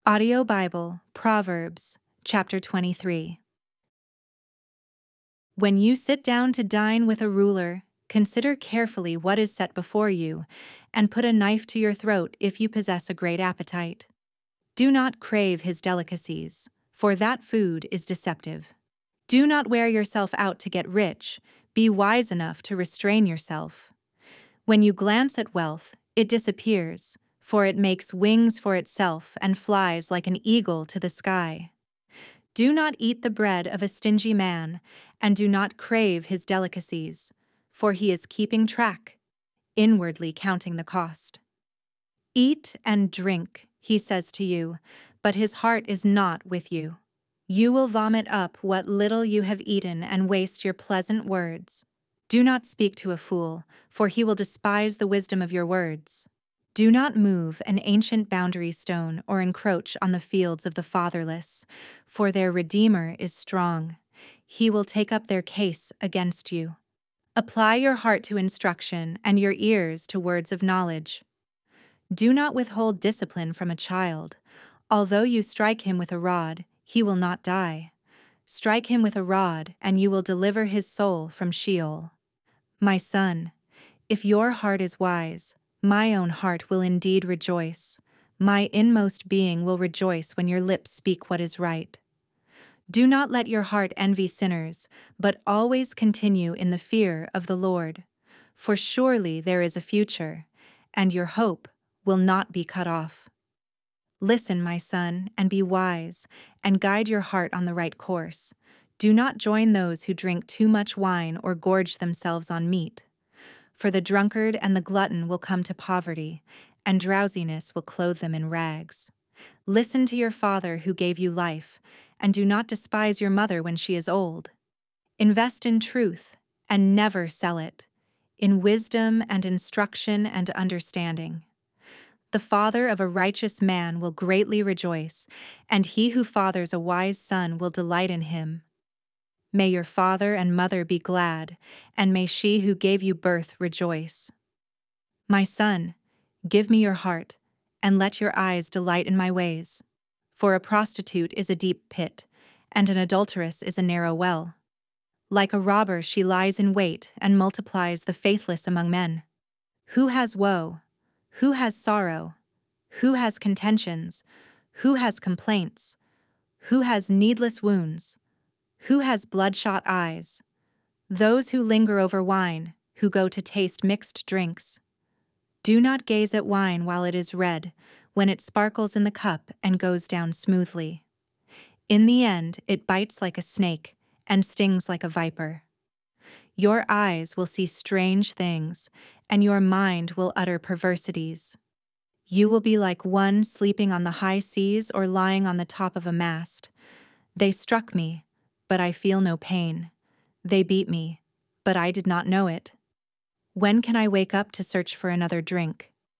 Audio Bible, Proverbs, chapter 23. When you sit down to dine with a ruler, consider carefully what is set before you, and put a knife to your throat if you possess a great appetite. Do not crave his delicacies, for that food is deceptive. Do not wear yourself out to get rich, be wise enough to restrain yourself. When you glance at wealth, it disappears, for it makes wings for itself and flies like an eagle to the sky. Do not eat the bread of a stingy man, and do not crave his delicacies, for he is keeping track, inwardly counting the cost. Eat and drink, he says to you, but his heart is not with you. You will vomit up what little you have eaten and waste your pleasant words. Do not speak to a fool, for he will despise the wisdom of your words. Do not move an ancient boundary stone or encroach on the fields of the fatherless, for their Redeemer is strong. He will take up their case against you. Apply your heart to instruction and your ears to words of knowledge. Do not withhold discipline from a child. Although you strike him with a rod, he will not die. Strike him with a rod, and you will deliver his soul from Sheol. My son, if your heart is wise, my own heart will indeed rejoice. My inmost being will rejoice when your lips speak what is right. Do not let your heart envy sinners, but always continue in the fear of the Lord. For surely there is a future, and your hope will not be cut off. Listen, my son, and be wise, and guide your heart on the right course. Do not join those who drink too much wine or gorge themselves on meat. For the drunkard and the glutton will come to poverty, and drowsiness will clothe them in rags. Listen to your father who gave you life, and do not despise your mother when she is old. Invest in truth, and never sell it, in wisdom and instruction and understanding. The father of a righteous man will greatly rejoice, and he who fathers a wise son will delight in him. May your father and mother be glad, and may she who gave you birth rejoice. My son, give me your heart, and let your eyes delight in my ways. For a prostitute is a deep pit, and an adulteress is a narrow well. Like a robber she lies in wait and multiplies the faithless among men. Who has woe? Who has sorrow? Who has contentions? Who has complaints? Who has needless wounds? Who has bloodshot eyes? Those who linger over wine, who go to taste mixed drinks. Do not gaze at wine while it is red, when it sparkles in the cup and goes down smoothly. In the end, it bites like a snake and stings like a viper. Your eyes will see strange things, and your mind will utter perversities. You will be like one sleeping on the high seas or lying on the top of a mast. They struck me, but I feel no pain. They beat me, but I did not know it. When can I wake up to search for another drink?